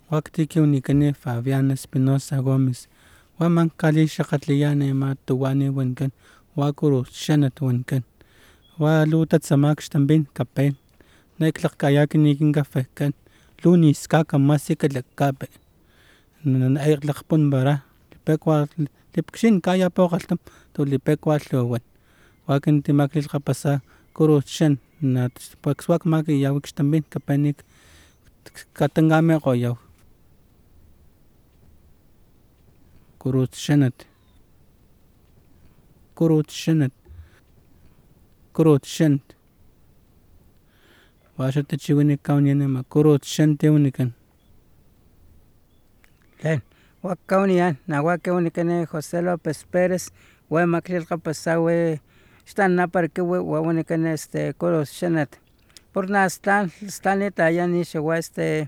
Waqtiki unikani Fabián Espinosa Gómez. Waman kali shaqatliyani ma tuwani wankan. Wakuru shanat wankan. Wa luta tsamaksh también kapel. Naiklaq kayaki nikin kafekan. Lunis kaka masika lakape. Ayqlaq pun bara. Lipekwa lipkshin kaya poqaltam. Tu lipekwa luwan. Wakin timaklil qapasa kuru shan. Nat pakswak maki yawiksh también kapenik. Katangame qoyaw. Kurut shanat. Kurut shanat. Kurut shant. Washata chiwini kaunyanima kurut shanti unikan. Len, wakaunian, nawake unikane José López Pérez, we maklil qapasawe, stan naparkiwe, wa unikane kurut shanat. Por na stan nita nishawa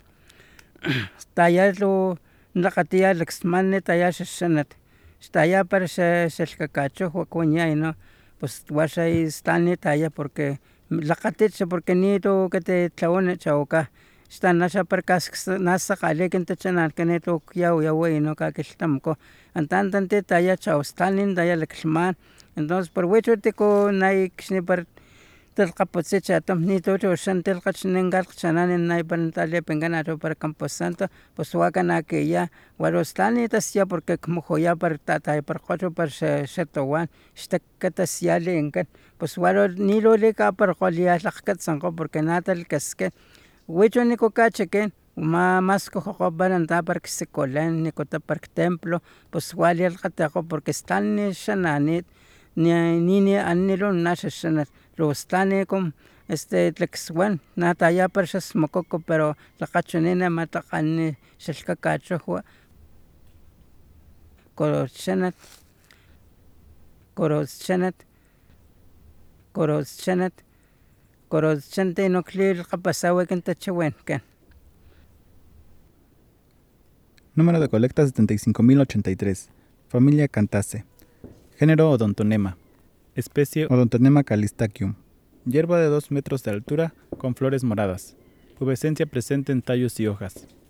stayalo naqatiya laksmani taya shanat. Staya para shalkakacho wakuñay no, pues washa stani taya porque laqatich porque nito que te tlaone chauka. Stan nasha para nasa qalekin tachanalkanito yawi no kakiltamko. Antantanti taya chau stanin taya laklman. Entonces por wicho tiko nay kishni par telqaputzich atom nito shan telqach ningal chanani nay para talepenganacho para Campo Santo pues wakanaki warostani tasya porque mojoya para tatay para qocho para shatowan shtakatasiali inkan pues waro nilo lika para qolia tlaqkatsanko porque natal kaske wicho niko kachiken más cojo para anta para ksikolen nikota para templo pues wali alqateko porque stani shananit ni anilo nashashanat lo stani com tlakswan nataya para shasmokoko pero tlaqachonina mataqani shalkakachohua koroshanat koroschante noklil qapasawe kintachawenkan. Número de colecta 75.083. Familia Cantase. Género Odontonema. Especie Odontonema calistaceum. Hierba de 2 metros de altura con flores moradas. Pubescencia presente en tallos y hojas.